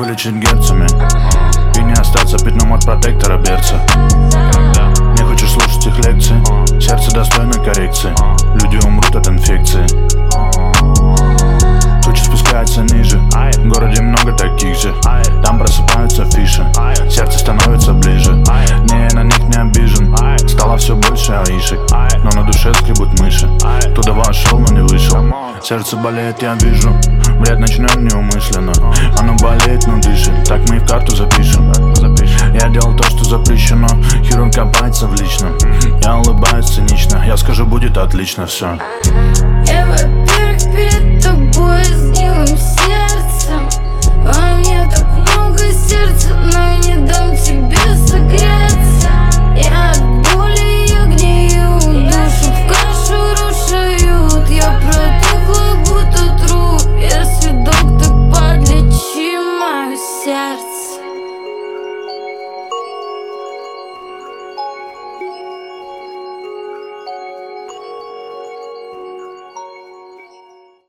вылечить герцами и не остаться пятном от протектора берца. Не хочешь слушать их лекции, сердце достойно коррекции. Люди умрут от инфекции. Тучи спускаются ниже, в городе много таких же. Там просыпаются фиши, сердце становится ближе. Не, на них не обижен, стало все больше аишек, но на душе скребут мыши. Туда вошел, но не вышел. Сердце болеет, я вижу, бред ночной неумышленно. Оно болеет, но дышит, так мы и в карту запишем. Я делал то, что запрещено, хирург копается в личном. Я улыбаюсь цинично, я скажу, будет отлично все. Я, во-первых, перед тобой с гнилым сердцем. Во мне так много сердца, но я не дам тебе согреться. Я